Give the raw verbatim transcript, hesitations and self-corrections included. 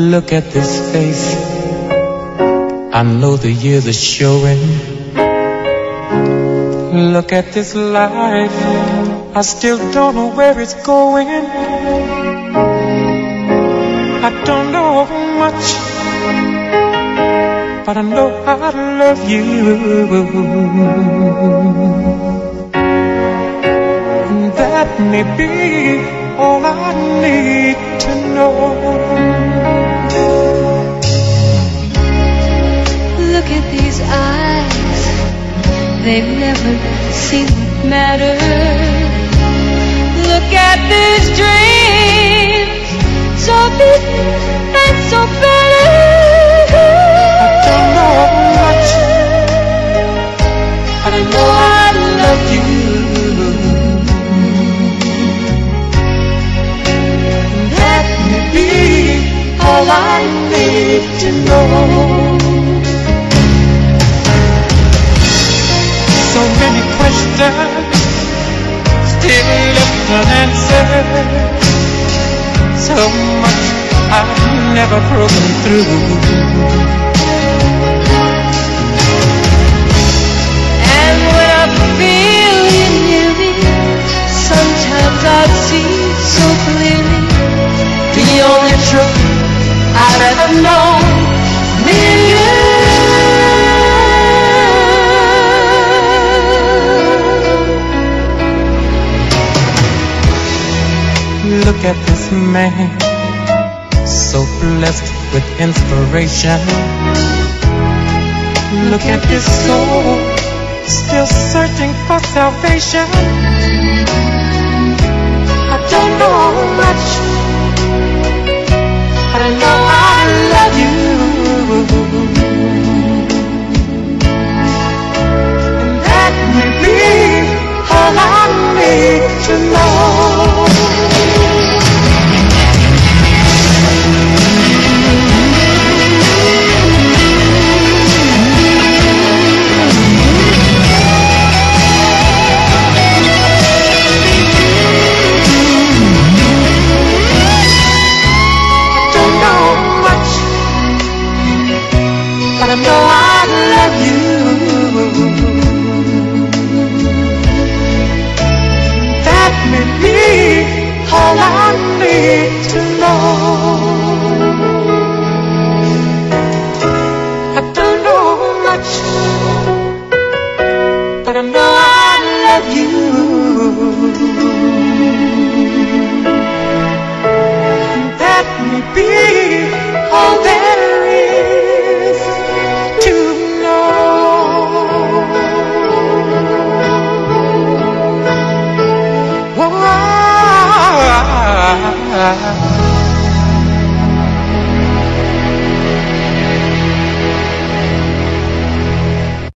Look at this face, I know the years are showing. Look at this life, I still don't know where it's going. I don't know much, but I know I love you. That may be all I need to know. Look at these eyes, they've never seen what matters. Look at these dreams, so big and so better. I don't know much, but I know I love you. That may be all I need to know. So many questions still left unanswered. So much I've never broken through. And when I feel you near me, sometimes I see so clearly the only truth I've ever known, me and you. Look at this man, so blessed with inspiration. Look at this soul, still searching for salvation. I don't know much, but I know I love you.